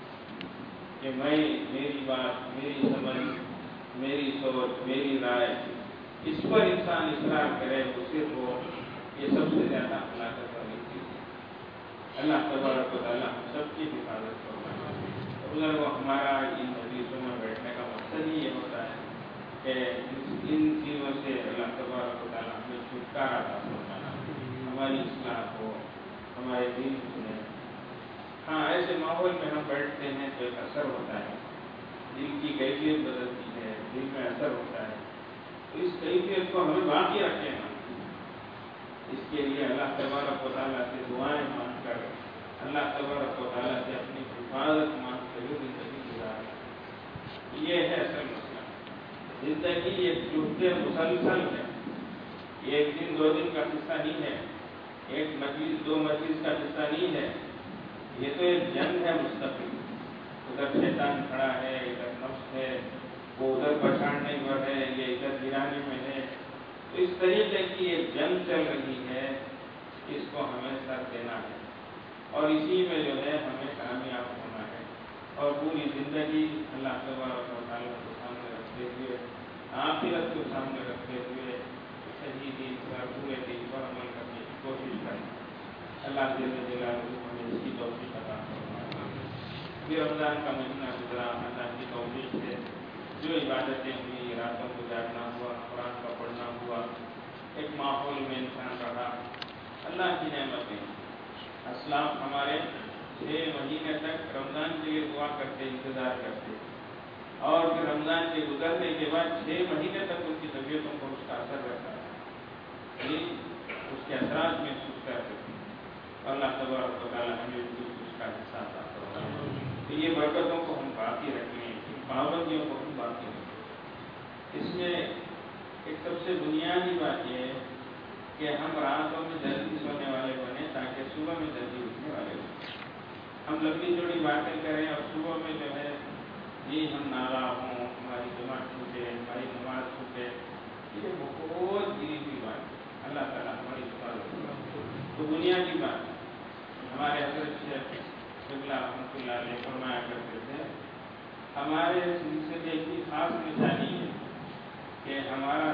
Speaker 1: کہ میں میری بات، میری سمجھ، میری سوچ، میری رائے، اس پر انسان اصرار کرے تو صرف وہ یہ سب سے زیادہ ہلاکت والی چیز ہے۔ اللہ تبارک و تعالیٰ ہم سب کی حفاظت فرمائے۔ اگر وہ ہمارا ان حدیثوں میں بیٹھنے کا مقصد ہی یہ ہوتا ہے کہ ان چیزوں سے اللہ تبارک و تعالیٰ ہمیں چھٹکارا عطا فرمانا، ہماری اصلاح ہو، ہمارے دین سنے۔ ہاں ایسے ماحول میں ہم بیٹھتے ہیں تو ایک اثر ہوتا ہے، دل کی کیفیت بدلتی ہے، دل میں اثر ہوتا ہے، تو اس کیفیت کو ہمیں باقی رکھنا، اس کے لیے اللہ تبارک و تعالیٰ سے دعائیں مانگ کر، اللہ تبارک و تعالیٰ سے اپنی حفاظت مانگ کر زندگی گزارنا، یہ ہے اصل مسئلہ۔ زندگی ایک جہد مسلسل ہے، یہ ایک دن دو دن کا قصہ نہیں ہے، ایک مجلس دو مجلس کا قصہ نہیں ہے، یہ تو ایک جنگ ہے مستقل۔ ادھر شیطان کھڑا ہے، ادھر نفس ہے، وہ ادھر پچھاڑنے پر ہے، یہ ادھر گرانے میں ہے، تو اس طریقے کی ایک جنگ چل رہی ہے، اس کو ہمیں سر دینا ہے اور اسی میں جو ہے ہمیں کامیاب ہونا ہے، اور پوری زندگی اللہ تبارک و تعالیٰ کو سامنے رکھتے ہوئے، آخرت کو سامنے رکھتے ہوئے صحیح دین پر، پورے دین پر عمل کرنے کی کوشش کرنا۔ اللہ جل جلالہ ہمیں اس کی توفیق عطا فرمائے۔ ابھی رمضان کا مہینہ گزرا، اللہ کی توفیق سے جو عبادتیں ہوئی، راتوں کو جاگنا ہوا، قرآن کا پڑھنا ہوا، ایک ماحول میں انسان رہا، اللہ کی نعمتیں۔ اسلاف ہمارے چھ مہینے تک رمضان کے لیے دعا کرتے، انتظار کرتے، اور پھر رمضان کے گزرنے کے بعد چھ مہینے تک ان کی طبیعتوں پر اس کا اثر رہتا ہے، اس کے اثرات محسوس کرتے تھے، اور اللہ تبارک و تعالیٰ ہمیں اس کا حصہ عطا فرمائے۔ تو یہ برکتوں کو ہم باقی رکھیں، پابندیوں کو ہم باقی رکھیں۔ اس میں ایک سب سے بنیادی بات یہ ہے کہ ہم راتوں میں جلدی سونے والے بنیں تاکہ صبح میں جلدی اٹھنے والے بنیں۔ ہم لمبی چوڑی باتیں کریں اور صبح میں جو ہے جی ہم ناراض ہوں، ہماری جماعت چھوٹے، ہماری نماز چھوٹے، یہ بہت گری ہوئی بات ہے۔ اللہ تعالیٰ ہماری حفاظت کرے۔ تو بنیادی بات ہمارے حضرت شیخ قبلہ رحمۃ اللہ علیہ فرمایا کرتے تھے، ہمارے سلسلے کی خاص نشانی ہے کہ ہمارا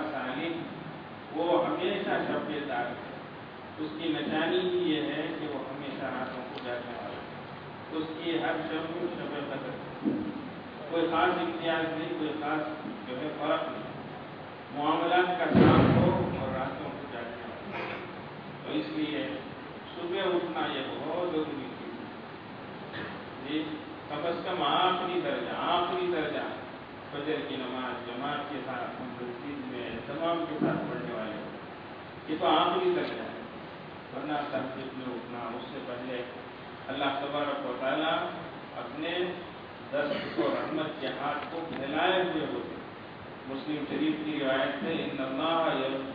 Speaker 1: سالک وہ ہمیشہ شب دار ہے، اس کی نشانی ہی یہ ہے کہ وہ ہمیشہ راتوں کو جاگنے والا ہے، اس کی ہر شب شب قدر، کوئی خاص امتیاز نہیں، کوئی خاص جو ہے فرق نہیں، معاملات کا کام ہو اور راتوں کو جاگنے والا، تو اس لیے صبح اٹھنا یہ بہت ضروری چیز ہے جی، کم از کم آخری درجہ آخری درجہ فجر کی نماز جماعت کے ساتھ مسجد میں تمام کے ساتھ پڑھنے والے، یہ تو آخری درجہ ہے، ورنہ تہجد میں اٹھنا اس سے پہلے اللہ تبارک و تعالیٰ اپنے دست و رحمت کے ہاتھ کو پھیلائے ہوئے ہوتے۔ مسلم شریف کی روایت ہے، ان اللہ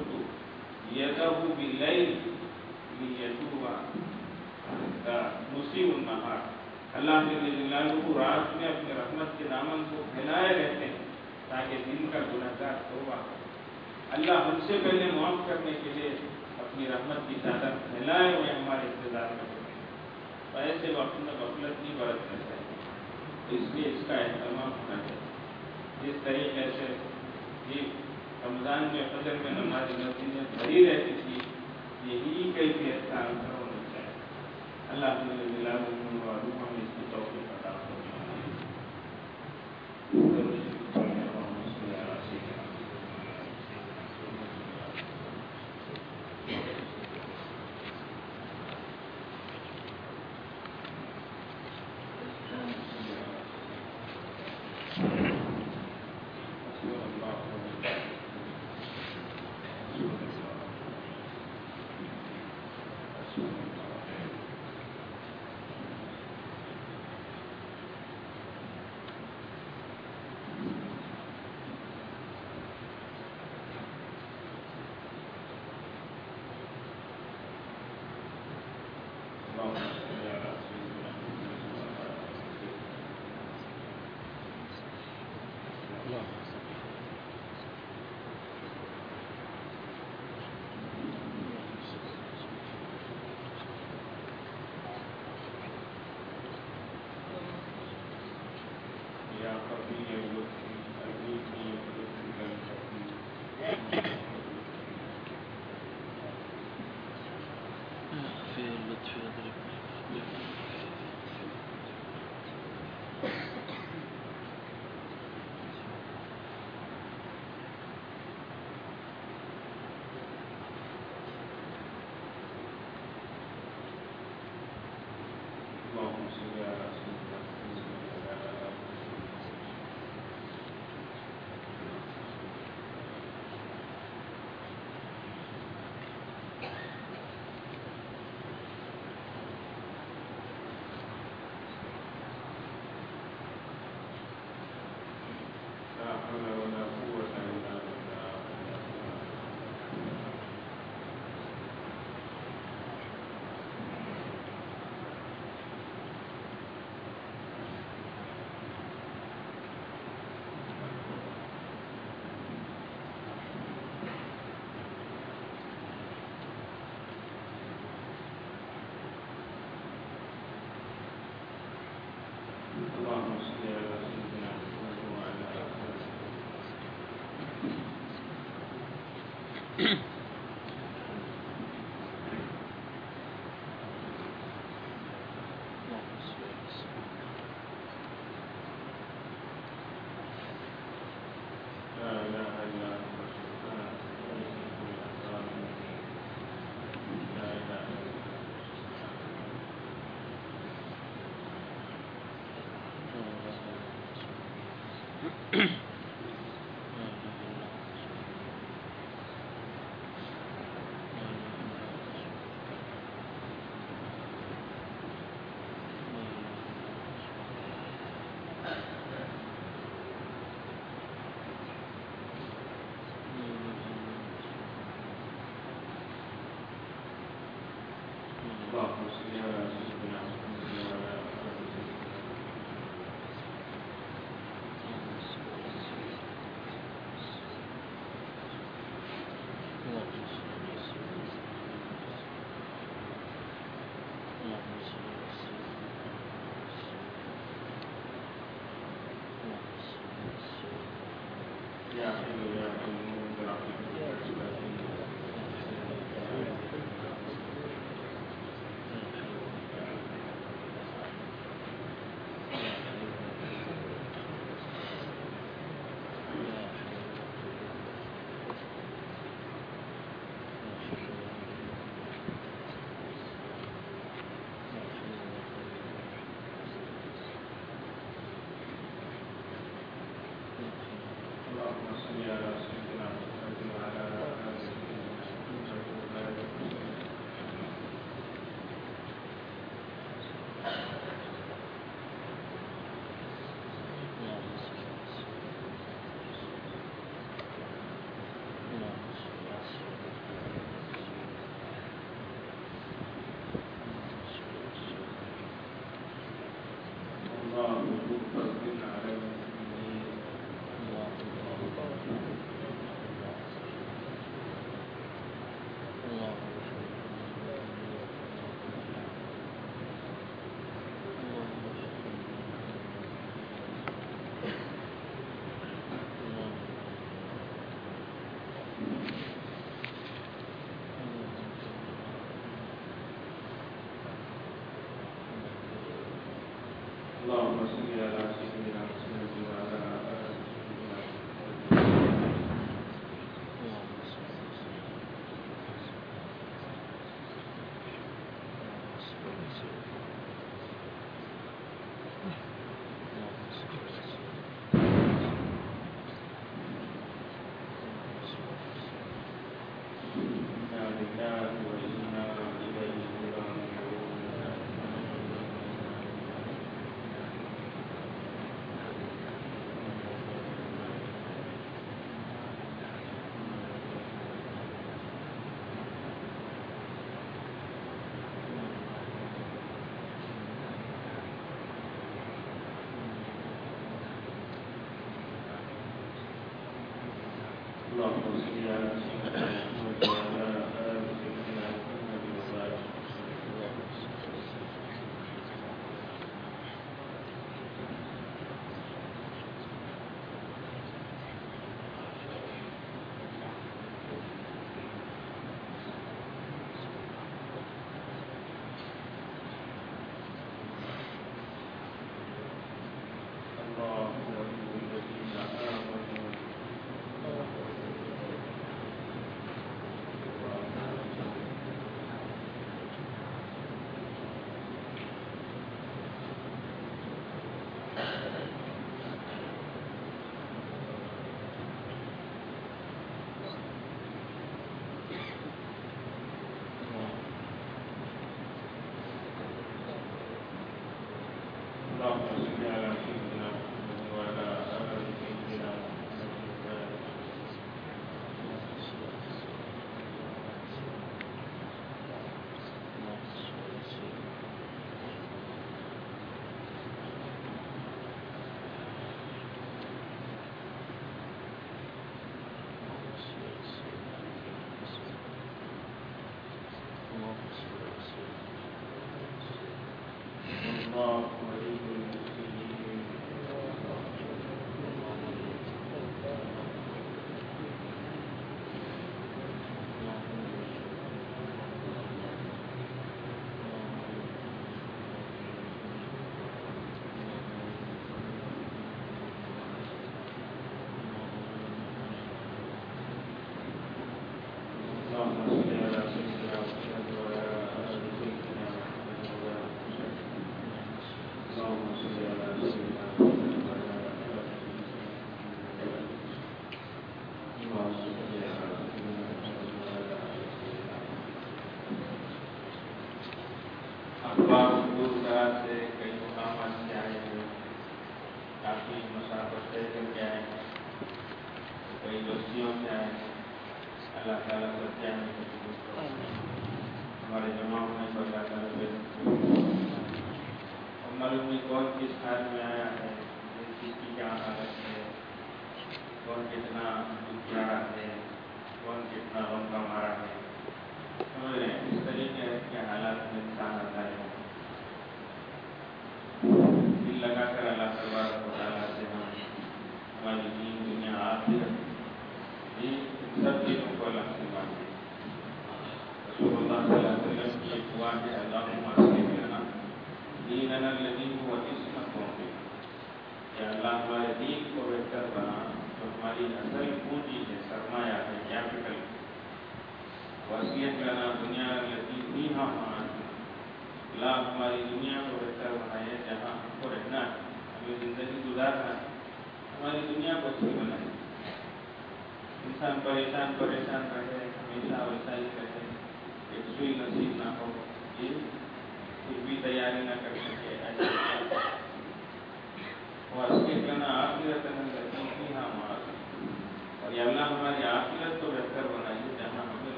Speaker 1: یبسط یدہ باللیل لیتوب مسیء النہار، اللہ جل جلالہ رات میں اپنے رحمت کے دامن کو پھیلائے رہتے ہیں تاکہ دن کا گنہگار توبہ کرے۔ اللہ ہم سے پہلے معاف کرنے کے لیے اپنی رحمت کی چادر پھیلائے ہوئے ہمارے انتظار میں ہوتے ہیں، تو ایسے وقت میں غفلت نہیں برتنا چاہیے، اس لیے اس کا اہتمام ہونا چاہیے۔ جس طریقے سے یہ رمضان میں فجر میں نماز مسجدیں بھری رہتی تھی، یہی کیفیت کا اثر ہونا چاہیے۔ اللہ جل جلالہ ہمیں اس کی توفیق عطا فرمائے۔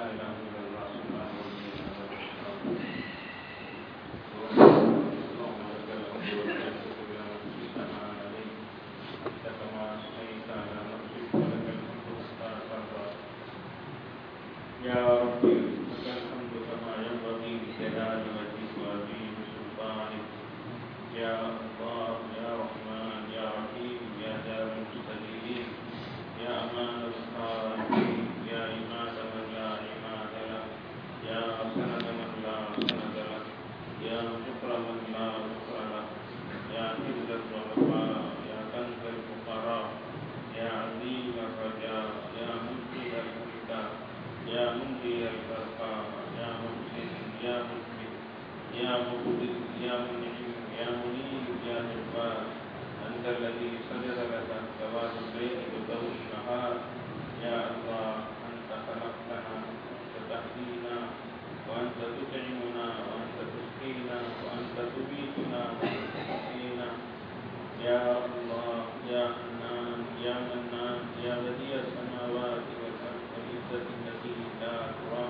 Speaker 1: الہ الا اللہ سبحان ربی یا ربی لک الحمد کما ینبغی لجلال وجهک وعظیم سلطانک یا اللہ یا رحمن یا رحیم یا دار المستجیبین یا امان الخائفین یا عماد من لا عماد له یا سند من لا سند له یا ذکر من لا ذکر له یا حفظ الضعفاء یا کنز الفقراء یا عظیم الرجاء یا منقذ الهلكاء یا منجی البرقاء یا محسن یا مثبت یا مبدل یا منعم یا منیب یا جبار انت الذي سجد لك سواد الليل وضوء النهار یا اللہ انت خلقتنا وانت تحيينا وانت تطعمنا وانت تسقينا وانت تبيتنا وانت تحيينا یا اللہ یا حنان یا منان یا بديع السماوات والارض والعزة التي لا ترام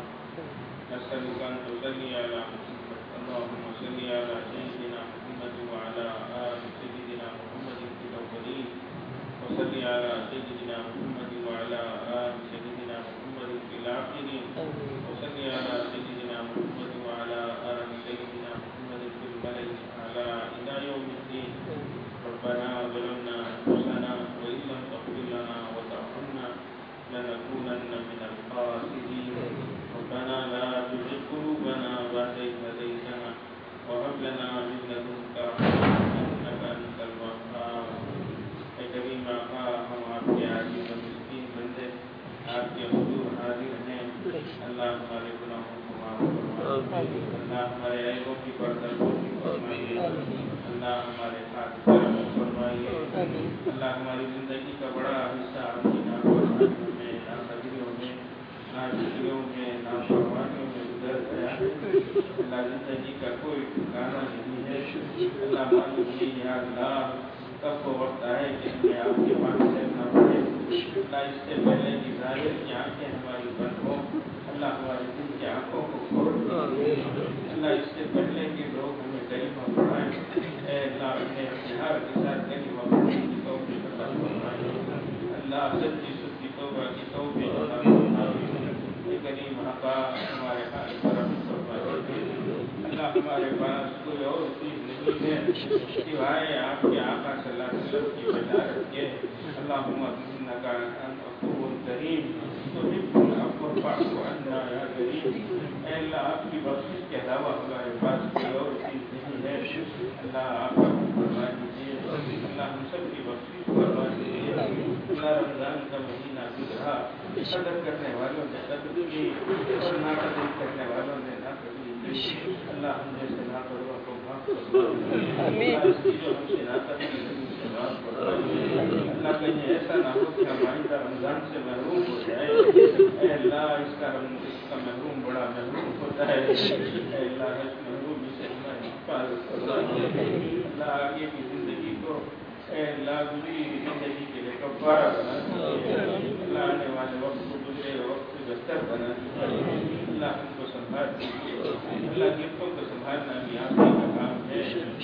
Speaker 1: نسألك ان تصلي على محمد اللهم صل على سيدنا محمد وعلى آل سيدنا محمد في الأولين وصل على سيدنا محمد وعلى آل سيدنا محمد في الآخرين وصل على سيدنا محمد وعلى آل سيدنا محمد في الملأ الأعلى إلى يوم الدين ربنا ظلمنا أنفسنا وإن لم تغفر لنا وترحمنا لنكونن من الخاسرين ربنا لا تزغ قلوبنا بعد إذ هديتنا وهب لنا من لدنك رحمة إنك أنت الوهاب اے کریم آقا ہم آپ کے عاجز و مسکین بندے آپ کے حضور حاضر ہیں اللہ ہمارے گناہوں کو معاف فرمائے اللہ ہمارے عیبوں کی پردگوشی فرمائیے اللہ ہمارے ساتھ کرم فرمائیے اللہ ہماری زندگی کا بڑا حصہ آپ کی نافرمانیوں میں ناقدریوں میں ناشکریوں میں نافرمانیوں میں گزر گیا اللہ زندگی کا کوئی ٹھکانہ نہیں ہے اللہ معلوم نہیں یا اللہ کب وہ وقت آئے کہ ہمیں آپ کے پاس رہنا پڑے اللہ اس سے پہلے کی ظاہر کی آنکھیں ہماری بند ہوں اللہ ہماری دل کی آنکھوں کو کھول دے اللہ اس سے پہلے کہ لوگ ہمیں کلمہ پڑھائیں اے اللہ اپنے اختیار کے ساتھ کلمہ پڑھنے کی توفیق عطا فرمائے اللہ سچی سچی توبہ کی توفیق عطا فرمائے اے کریم آقا ہمارے حال پر رحم فرمائے اللہ ہمارے پاس کوئی اور چیز نہیں ہے سوائے آپ کے آقا صلی اللہ علیہ وسلم کی بشارت کے اللہم انکا انت عفو کریم تحب العفو فاعف عنا یا کریم اے اللہ آپ کی بخشش کے علاوہ ہمارے پاس کوئی اور چیز نہیں ہے اللہ آپ کا فرما دیجیے اللہ ہم سب کی بخشش فرما دیجیے اللہ رمضان کا مہینہ گزرا قدر کرنے والوں نے قدر کی اور ناقدر کرنے والوں نے ناقدر کی اللہ ہم جیسے ناقدروں کو معاف فرما اللہ اس کی جو ہم سے ناقدر کی معاف فرما اللہ کہیں ایسا نہ ہو کہ ہم آئندہ رمضان سے محروم ہو جائے اے اللہ اس کا اس کا محروم بڑا محروم ہوتا ہے اے اللہ اس محرومی سے ہماری حفاظت فرما اللہ آگے کی زندگی کو اے اللہ گزری زندگی کے لیے کفارہ بنا دیجیے اللہ آنے والے وقت کو گزرے وقت سے بہتر بنا دیجیے اللہ ہم کو سنبھال دیجیے اللہ گفتوں کو سنبھالنا بھی آپ ہی کا کام ہے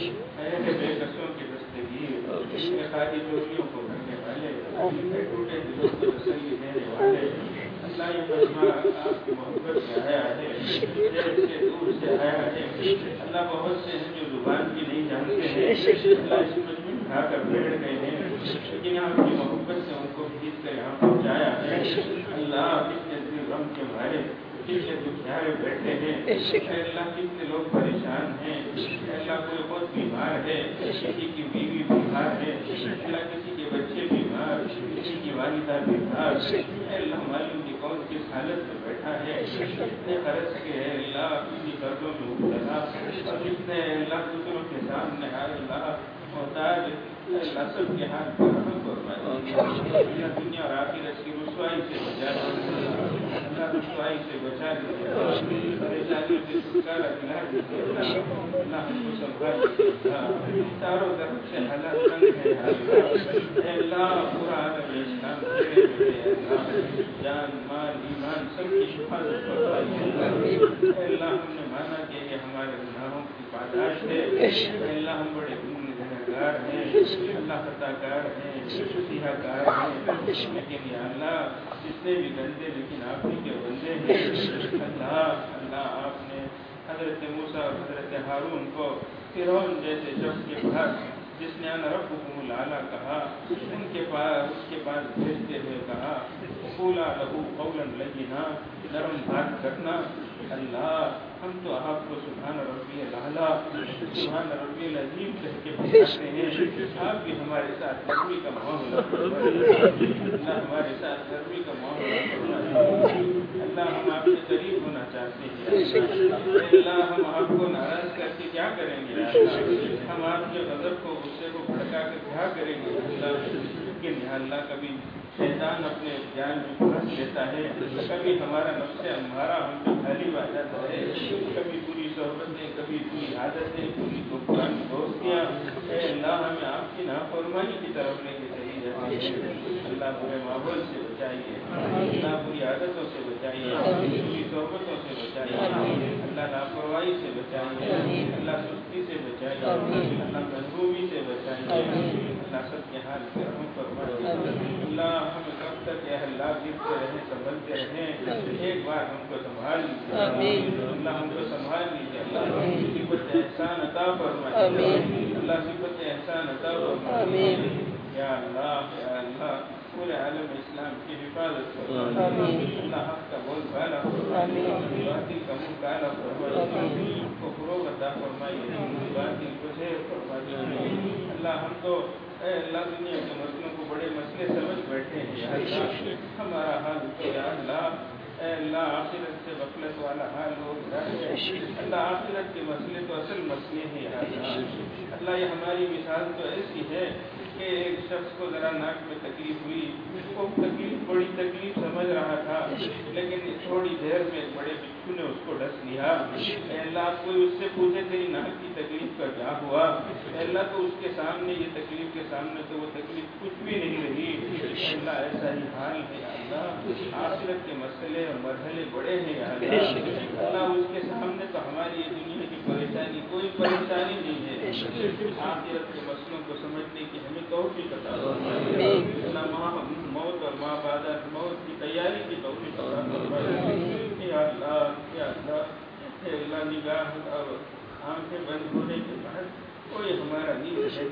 Speaker 1: اے بے کسوں کی دستگیر اے خالی چوریوں کو بھرنے والے اے ٹوٹے دلوں کو تسلی دینے والے اللہ یہ مجمع آپ کی محبت سے آیا ہے دیر سے دور سے آیا ہے اللہ بہت سے ہیں جو زبان کی نہیں جانتے ہیں اللہ اس مجمع کھا کر بیٹھ گئے ہیں لیکن آپ کی محبت سے ان کو کھینچ کر یہاں پہنچایا ہے اللہ کتنے دل غم کے مارے کتنے دکھیارے بیٹھے ہیں اے اللہ کتنے لوگ پریشان ہیں اے اللہ کوئی بہت بیمار ہے کسی کی بیوی بیمار ہے اللہ کسی کے بچے بیمار کسی کی والدہ بیمار اے اللہ معلوم کی کون کس حالت میں بیٹھا ہے کتنے قرض کے ہے اللہ کسی قرضوں میں مبتلا اور کتنے اللہ دوسروں کے سامنے ہے اللہ محتاج اللہ سب کے ہاتھ پر رحم فرمائے اللہ دنیا اور آخرت کی رسوائی سے بچا دیجیے اللہ رسوائی سے بچا دیجیے پریشانیوں سے چھٹکارا دلا دیجیے اللہ ہم کو سنبھال دیجیے چاروں طرف سے حالات تنگ ہے اے اللہ پورا عالم اسلام تیرے میں ہے اللہ جان مال ایمان سب کی حفاظت فرمائیے. اے اللہ ہم نے مانا کہ یہ ہمارے گناہوں کی پاداش ہے. اے اللہ ہم بڑے گنہگار ہیں, اللہ خطا کار ہیں, سیاہ کار ہیں, لیکن یا اللہ جتنے بھی گندے لیکن آپ ہی کے بندے ہیں. اللہ اللہ آپ نے حضرت موسیٰ اور حضرت ہارون کو فرعون جیسے شخص کے پاس جس نے انا ربکم الاعلیٰ کہا, ان کے پاس اس کے پاس بھیجتے ہوئے کہا قولا لہ قولا لینا, نرم بات کرنا. اللہ ہم تو آپ کو سبحان ربی الاعلیٰ سبحان ربی العظیم کہہ کے پکارتے ہیں. آپ بھی ہمارے ساتھ نرمی کا معاملہ اللہ ہمارے ساتھ نرمی کا معاملہ اللہ ہم آپ سے قریب ہونا چاہتے ہیں. اللہ ہم آپ کو ناراض کر کے کیا کریں گے؟ ہم آپ کے غضب کو غصے کو بھڑکا کر کیا کریں گے؟ لیکن یا اللہ کبھی شیطان اپنے جال میں پھنس لیتا ہے, کبھی ہمارا نفس ہمارا ہم پہ غالب آ جاتا ہے, کبھی بری صحبتیں, کبھی بری عادتیں, بری تو پرانی دوستیاں اے اللہ ہمیں آپ کی نافرمانی کی طرف لے کے چلی جاتی ہے. اللہ برے ماحول سے بچائیے, اللہ بری عادتوں سے بچائیے, بری صحبتوں سے بچائیے, اللہ لاپرواہی سے بچائیے, اللہ سستی سے بچائیے, اللہ محرومی سے بچائیے. اللہ سب کے حال پہ رحم فرمائیے. اللہ ہمیں کب تک اے اللہ گرتے رہیں سنبھلتے رہیں, ایک بار ہم کو سنبھال لیجیے. اللہ ہم کو سنبھال لیجیے. اللہ صفت احسان عطا فرمائیے. اللہ صفت احسان عطا فرمائیے. یا اللہ یا اللہ پورے عالم اسلام کی حفاظت فرمائیے. اللہ حق کا بول بالا فرمائیے, باطل کا منہ کالا فرمائیے, کو فروغ عطا فرمائیے, باطل کو زہر فرمائیے. اللہ ہم تو اے اللہ دنیا کے مسئلوں کو بڑے مسئلے سمجھ بیٹھے ہیں. یا اللہ ہمارا حال تو یا اللہ اے اللہ آخرت سے غفلت والا حال ہو گیا ہے. اللہ آخرت کے مسئلے تو اصل مسئلے ہیں. یا اللہ اللہ یہ ہماری مثال تو ایسی ہے کہ ایک شخص کو ذرا ناک میں تکلیف ہوئی, وہ تکلیف بڑی تکلیف سمجھ رہا تھا, لیکن تھوڑی دیر میں ایک بڑے بچھو نے اس کو ڈس لیا. اے اللہ کوئی اس سے پوچھے تیری ناک کی تکلیف کا کیا ہوا؟ اے اللہ تو اس کے سامنے یہ تکلیف کے سامنے تو وہ تکلیف کچھ بھی نہیں رہی. اے اللہ ایسا ہی حال ہے. یا اللہ آخرت کے مسئلے اور مرحلے بڑے ہیں. یا اللہ اللہ اس کے سامنے تو ہماری یہ دنیا کی پریشانی کوئی پریشانی نہیں ہے. آخرت کے مسئلوں کو سمجھنے کی ہمیں توفیق عطا فرمائے. اللہ موت اور ماں بعد موت کی تیاری کی توفیق عطا فرمائے. یا اللہ یا اللہ اے اللہ نگاہ اور آنکھیں بند ہونے کے بعد کوئی ہمارا نہیں رہے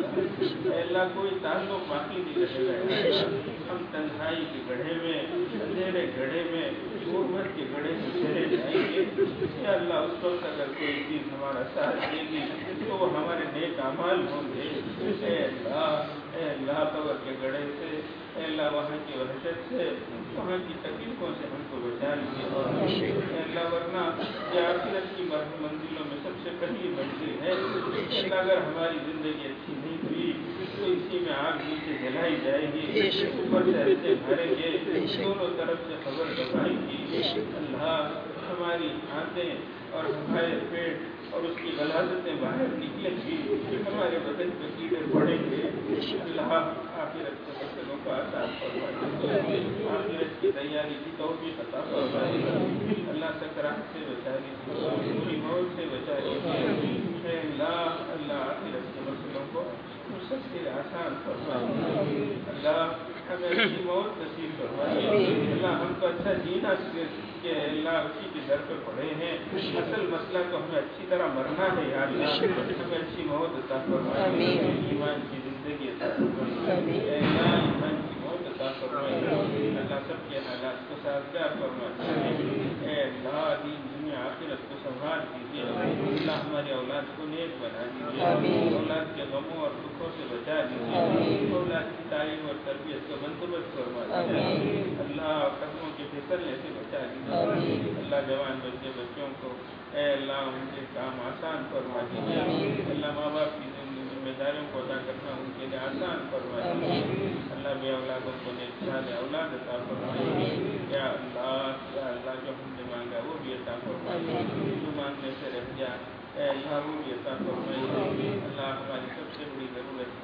Speaker 1: گا. اے اللہ کوئی تعلق باقی نہیں رہے گا. ہم تنہائی کے گڑھے میں, اندھیرے گڑھے میں, غربت کے گڑھے میں چلے جائیں گے. یا اللہ اس وقت اگر کوئی چیز ہمارا ساتھ دے گی تو وہ ہمارے نیک اعمال ہوں گے. اے اللہ اے اللہ قبر کے گڑھے سے, اے اللہ وہاں کی وحشت سے, وہاں کی تکلیفوں سے ہم کو بچا لیجیے. اے اللہ ورنہ یہ آخرت کی منزلوں میں سب سے پہلی منزل ہے. اگر ہماری زندگی اچھی نہیں ہوئی تو اسی میں آگ نیچے جلائی جائے گی, اوپر سے ایسے بھریں گے, دونوں طرف سے خبر دبائیں گی. اللہ ہماری آنتیں اور ہمارے پیٹ اور اس کی غلاظتیں باہر نکلیں گی, ہمارے بدن پہ کیڑے پڑیں گے. اللہ آخرت کے مسئلوں کو آسان فرمائے, آخرت کی تیاری کی توفیق عطا فرمائے. اللہ سکرات سے بچا لیجیے, پوری موت سے بچا لیجیے. اے اللہ اللہ آخرت کے مسئلوں کو مسلسل آسان فرمائے. اللہ ہمیں اچھی موت نصیب فرمائے. اللہ ہم کو اچھا جینا کہ اللہ اسی کے در پر پڑے ہیں. اصل مسئلہ تو ہمیں اچھی طرح مرنا ہے. یا اللہ ہمیں اچھی موت عطا فرمائے, ایمان کی زندگی عطا فرمائے. اے اللہ ایمان کی موت عطا فرمائے. اللہ سب کے حالات کو سازگار فرمائے. اے اللہ دین دنیا آخرت کو سنبھال دیجیے. اللہ ہمارے اولاد کو نیک بنا دیجیے, اولاد کے غموں اور دکھوں سے بچا دیجیے, اولاد کی تعلیم اور تربیت کا بندوبست فرما دیجیے. اللہ قدموں کے پھسلنے سے بچا دیجیے. اللہ جوان بچے بچوں کو اے اللہ ان کے کام آسان فرما دیجیے. اللہ ماں باپ کی ذمہ داریوں کو ادا کرنا ان کے لیے آسان فرما دیجیے. اللہ بے اولادوں کو نیک صالح اولاد عطا فرمائے. یا اللہ یا اللہ جو ہم نے مانگا وہ بھی عطا فرمائے, جو مانگنے سے رہ گیا اے اللہ وہ بھی عطا فرمائے. اللہ ہماری سب سے بڑی ضرورت ہمارے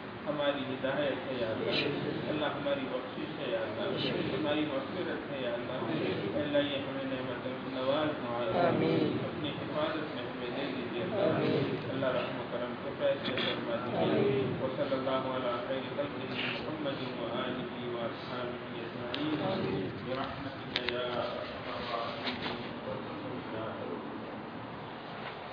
Speaker 1: ہماری ہدایت ہے یا اللہ، اللہ ہماری بخشش ہے یا اللہ، ہماری مغفرت ہے یا اللہ، اللہ یہ ہمیں نعمتوں سے نواز دیجیے، اپنی حفاظت میں ہمیں دے دیجیے اللہ، اللہ رحم و کرم کے فیصلے فرما دیجیے، وصلی اللہ علیہ خیر خلقہ محمد و آلہ و اصحابہ اجمعین برحمتک یا